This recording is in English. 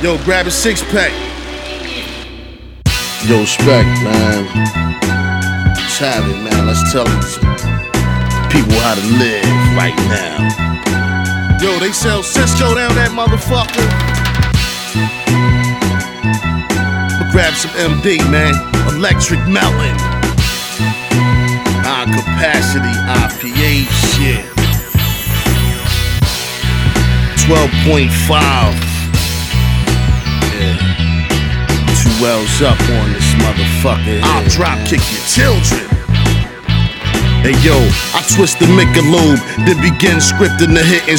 Yo, grab a six-pack. Yo, Spec, man. Let's have it, man. Let's tell these people how to live right now. Yo, they sell Cisco down that motherfucker. I'ma grab some MD, man. Electric Melon. High capacity IPA shit. 12.5. Yeah. 2 L's up on this motherfucker. I'll drop kick your children. Hey yo, I twist the Michelob, then begin scripting the hit and